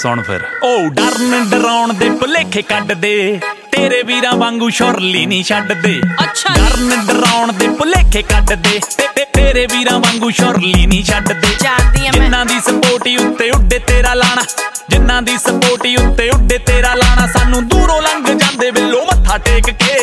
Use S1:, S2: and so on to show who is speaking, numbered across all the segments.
S1: सुन फिर ओ डरन डराउण दे भुलेखे कड्ड दे तेरे वीरां वांगू शुरली नहीं छड्ड दे
S2: अच्छा
S1: डरन डराउण दे भुलेखे कड्ड दे तेरे वीरां वांगू शुरली नहीं छड्ड दे जिन्हां दी सपोर्टी उत्ते उड्डे तेरा लाना जिन्हां दी सपोर्टी उत्ते उड्डे तेरा लाना सानू दूरों लंघ जांदे वेलो मत्था टेक के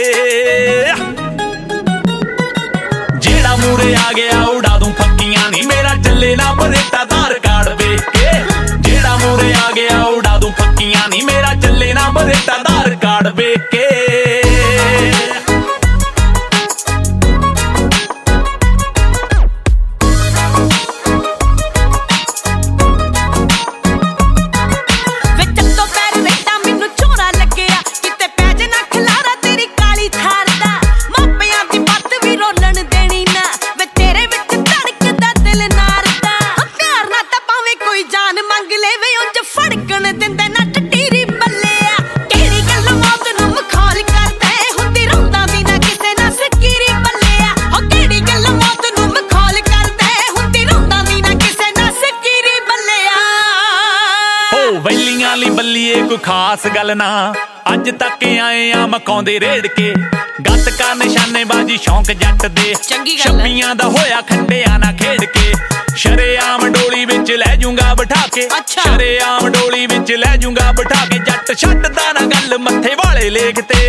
S1: जेड़ा मूरे आ गया उड़ा दूं फक्कियां नी मेरा चले ना बरेटा धार कार्ड वेख के जेड़ा मूरे आ गया उड़ा दूं फक्कियां नी मेरा चले ना बरेटा धार कार्ड वेख के वैलियां ली बल्लीए कोई खास गल ना अज तक आए आ मकाउंदे रेड़ के गतका निशानेबाजी शौक जट दे छब्बियां दा होया खंडिया ना खेड़ के शरेआम डोली विच लै जूंगा बिठा के शरेआम डोली विच लै जूंगा बिठा के जट छड्डदा ना गल मत्थे वाले लेख ते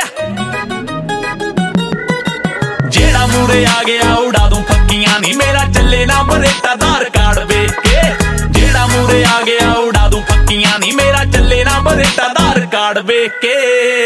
S1: जेड़ा मूरे आ गया उड़ा दूं फक्कियां नी मेरा चले ना बरेटा धार कार्ड वेख के जेड़ा मूरे आ गया उड़ा दूं फक्कियां नी मेरा चले ना बरेटा धार कार्ड वेख के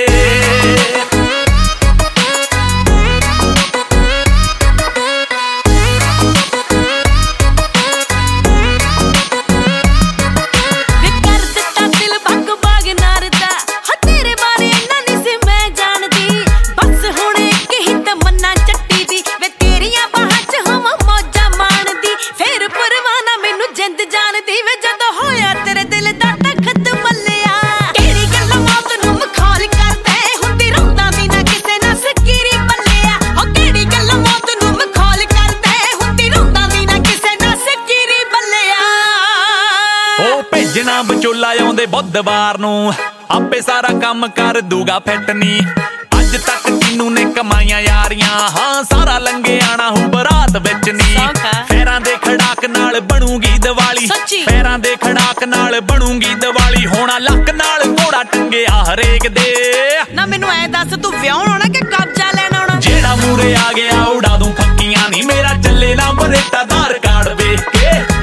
S1: भेजना बचोला आउंदे बुधवार नूं आपे सारा काम कर दूगा फिट नी अज तक तीनू ने कमाईयां यारियां हाँ सारा लंघे आना हूं बरात विच नी पैरां दे खड़ाक नाल बनूगी दिवाली पैरां दे खड़ाक नाल बनूगी दिवाली होना लक नाल घोड़ा टंगिया हरेक दे ना मैनू ऐ दस तू विआहण आउणा कि कब्जा लैण आउणा जेड़ा मूरे आ गया उड़ा दूं फक्कियां नी मेरा चले ना बरेटा धार कार्ड वेख के